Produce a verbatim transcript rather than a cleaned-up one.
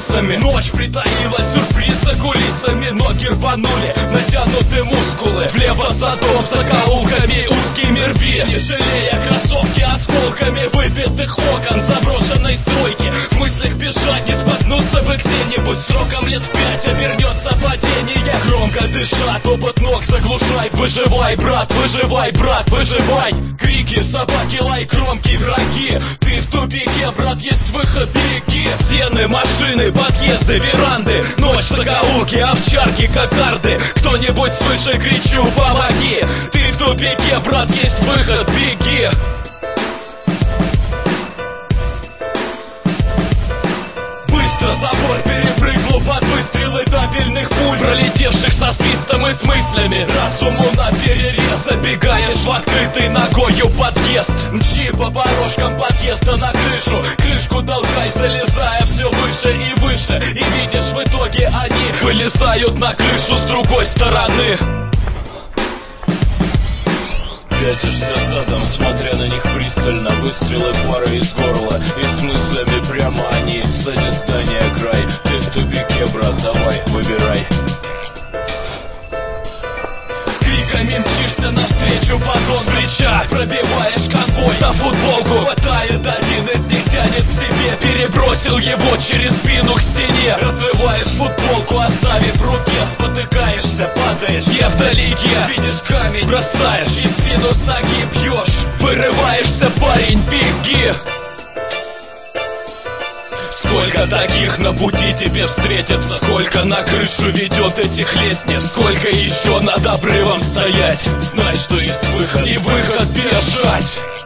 лицами. Ночь притаилась, сюрприз за кулисами. Ноги рванули, натянуты мускулы. Влево садом, закоулками, узкими рви. Не жалея кроссовки осколками выбитых окон заброшенной стройки. В мыслях бежать, не споткнуться бы где-нибудь. Сроком лет в пять обернется падение. Громко дыша, топот ног заглушай. Выживай, брат, выживай, брат, выживай. Крики, собаки, лай, громкие враги. Ты в тупике, брат, есть выход, береги. Стены, машины, подъезды, веранды. Ночь, закоулки, овчарки, кокарды. Кто-нибудь свыше, кричу, помоги. Ты в тупике, брат, есть выход, беги. Быстро забор перепрыгнул под выстрелы табельных пуль, пролетевших со свистом и с мыслями. Разуму на перерез, забегаешь в открытый ногою подъезд. Мчи по порожкам подъезда на крышу. Крышку толкай, залезая все выше и выше. И видишь, в итоге они вылезают на крышу с другой стороны. Пятишься задом, смотря на них пристально. Выстрелы пары из горла, и с мыслями прямо они. Сзади здания край, ты в тупике, брат, давай, выбирай. С криками мчишься навстречу, подон плеча. Пробиваешь конвой за футболку. Хватает один из них, тянет к себе. Перебросил его через спину к стене. Разрываешь футболку, оставив в руке. Спотыкаешься, падаешь, не вдалеке. Видишь камень, бросаешь и спину с ноги бьешь. Вырываешься, парень, беги. Сколько таких на пути тебе встретится? Сколько на крышу ведет этих лестниц? Сколько еще над обрывом стоять? Знай, что есть выход, и выход бежать.